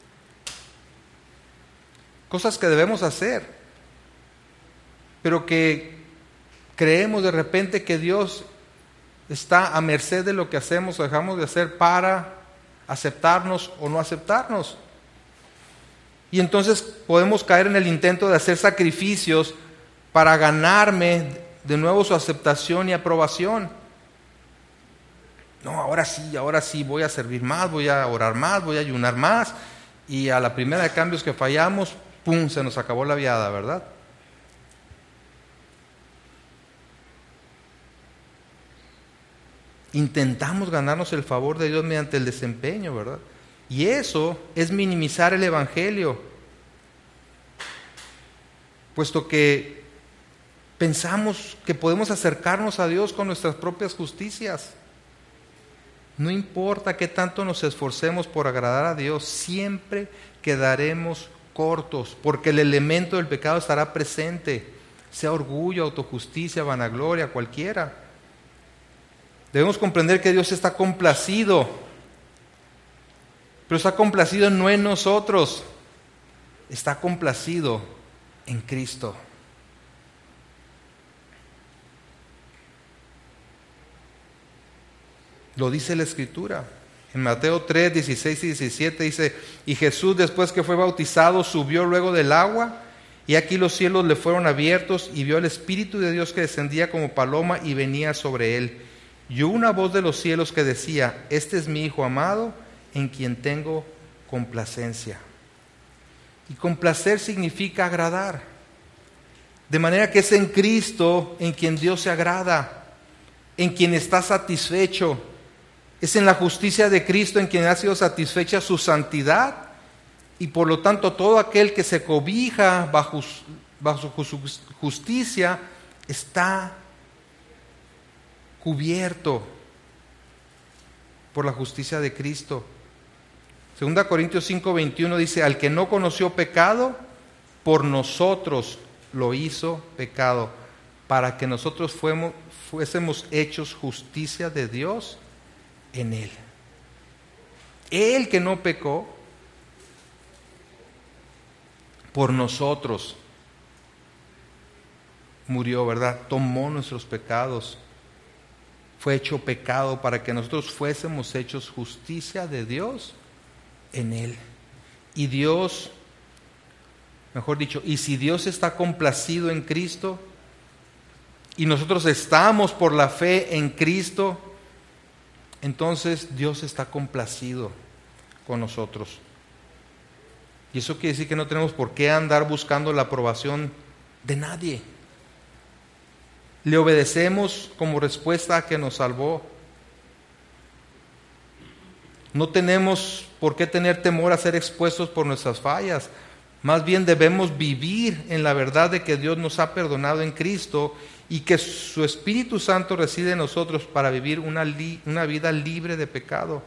Speaker 1: Cosas que debemos hacer, pero que creemos de repente que Dios está a merced de lo que hacemos o dejamos de hacer para aceptarnos o no aceptarnos. Y entonces podemos caer en el intento de hacer sacrificios para ganarme de nuevo su aceptación y aprobación. No, ahora sí, ahora sí, voy a servir más, voy a orar más, voy a ayunar más. Y a la primera de cambios que fallamos, ¡pum!, se nos acabó la viada, ¿verdad? Intentamos ganarnos el favor de Dios mediante el desempeño, ¿verdad? Y eso es minimizar el Evangelio, puesto que pensamos que podemos acercarnos a Dios con nuestras propias justicias. No importa qué tanto nos esforcemos por agradar a Dios, siempre quedaremos cortos, porque el elemento del pecado estará presente, sea orgullo, autojusticia, vanagloria, cualquiera. Debemos comprender que Dios está complacido, pero está complacido no en nosotros, está complacido en Cristo. Lo dice la Escritura. En Mateo tres, dieciséis y diecisiete dice: y Jesús, después que fue bautizado, subió luego del agua, y aquí los cielos le fueron abiertos, y vio el Espíritu de Dios que descendía como paloma y venía sobre él. Y una voz de los cielos que decía: este es mi Hijo amado, en quien tengo complacencia. Y complacer significa agradar. De manera que es en Cristo en quien Dios se agrada, en quien está satisfecho. Es en la justicia de Cristo en quien ha sido satisfecha su santidad, y por lo tanto todo aquel que se cobija bajo, bajo su justicia está cubierto por la justicia de Cristo. Segunda Corintios cinco veintiuno dice, al que no conoció pecado, por nosotros lo hizo pecado, para que nosotros fuemos, fuésemos hechos justicia de Dios en él. Él que no pecó, por nosotros murió, ¿verdad? Tomó nuestros pecados. Fue hecho pecado para que nosotros fuésemos hechos justicia de Dios en él. Y Dios, mejor dicho, y si Dios está complacido en Cristo, y nosotros estamos por la fe en Cristo, entonces Dios está complacido con nosotros. Y eso quiere decir que no tenemos por qué andar buscando la aprobación de nadie. Le obedecemos como respuesta a que nos salvó. No tenemos por qué tener temor a ser expuestos por nuestras fallas. Más bien debemos vivir en la verdad de que Dios nos ha perdonado en Cristo y que su Espíritu Santo reside en nosotros para vivir una, li- una vida libre de pecado.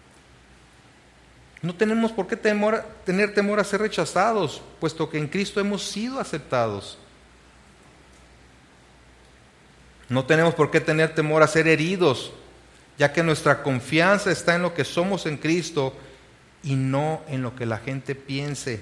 Speaker 1: No tenemos por qué temor, tener temor a ser rechazados, puesto que en Cristo hemos sido aceptados. No tenemos por qué tener temor a ser heridos, ya que nuestra confianza está en lo que somos en Cristo y no en lo que la gente piense.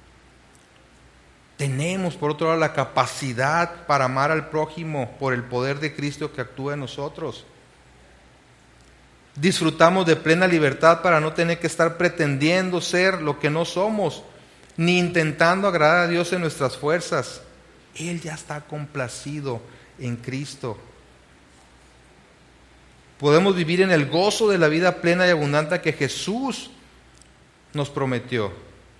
Speaker 1: Tenemos, por otro lado, la capacidad para amar al prójimo por el poder de Cristo que actúa en nosotros. Disfrutamos de plena libertad para no tener que estar pretendiendo ser lo que no somos, ni intentando agradar a Dios en nuestras fuerzas. Él ya está complacido en Cristo. Podemos vivir en el gozo de la vida plena y abundante que Jesús nos prometió.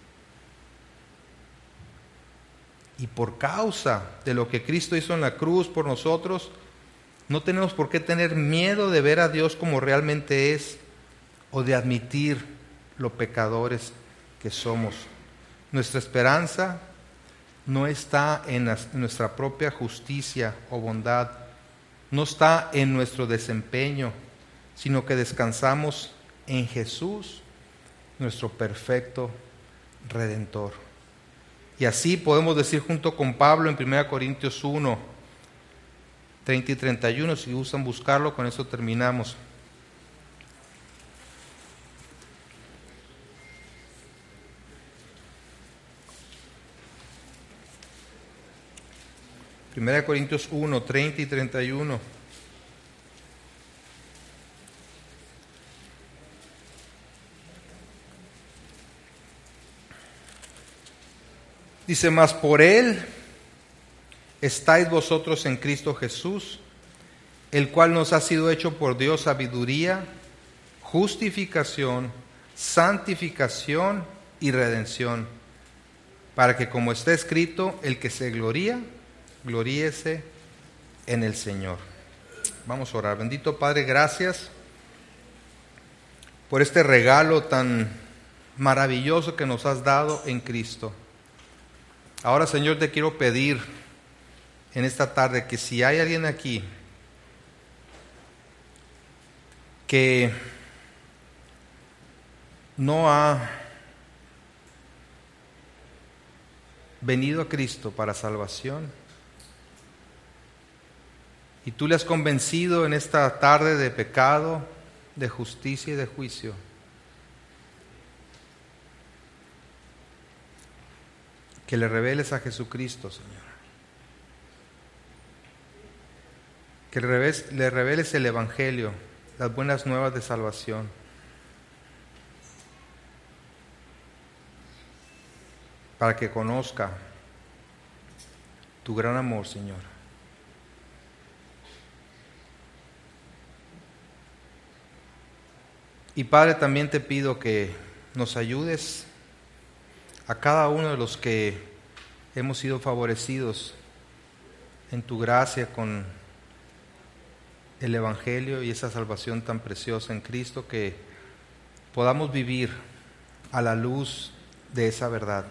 Speaker 1: Y por causa de lo que Cristo hizo en la cruz por nosotros, no tenemos por qué tener miedo de ver a Dios como realmente es o de admitir lo pecadores que somos. Nuestra esperanza no está en, la, en nuestra propia justicia o bondad, no está en nuestro desempeño, sino que descansamos en Jesús, nuestro perfecto Redentor. Y así podemos decir junto con Pablo en primera Corintios uno, treinta y treinta y uno, si gustan buscarlo, con eso terminamos. primera Corintios uno, treinta y treinta y uno. Dice, mas por Él estáis vosotros en Cristo Jesús, el cual nos ha sido hecho por Dios sabiduría, justificación, santificación y redención, para que, como está escrito, el que se gloría, gloríese en el Señor. Vamos a orar. Bendito Padre, gracias por este regalo tan maravilloso que nos has dado en Cristo. Ahora, Señor, te quiero pedir en esta tarde que si hay alguien aquí que no ha venido a Cristo para salvación y tú le has convencido en esta tarde de pecado, de justicia y de juicio, que le reveles a Jesucristo, Señor. Que le reveles, le reveles el Evangelio, las buenas nuevas de salvación. Para que conozca tu gran amor, Señor. Y Padre, también te pido que nos ayudes a cada uno de los que hemos sido favorecidos en tu gracia con el Evangelio y esa salvación tan preciosa en Cristo, que podamos vivir a la luz de esa verdad.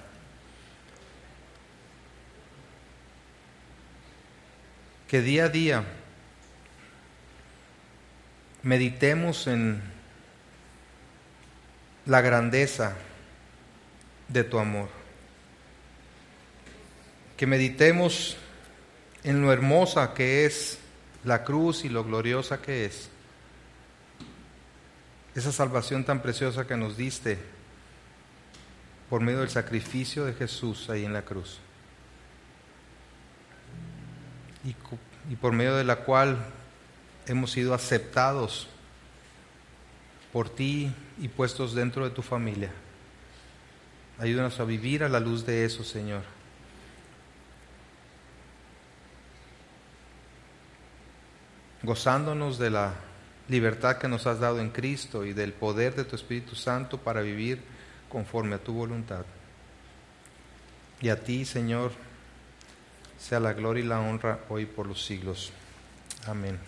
Speaker 1: Que día a día meditemos en la grandeza de tu amor. Que meditemos en lo hermosa que es la cruz y lo gloriosa que es esa salvación tan preciosa que nos diste por medio del sacrificio de Jesús ahí en la cruz, y, y por medio de la cual hemos sido aceptados por ti y puestos dentro de tu familia. Ayúdanos a vivir a la luz de eso, Señor. Gozándonos de la libertad que nos has dado en Cristo y del poder de tu Espíritu Santo para vivir conforme a tu voluntad. Y a ti, Señor, sea la gloria y la honra hoy por los siglos. Amén.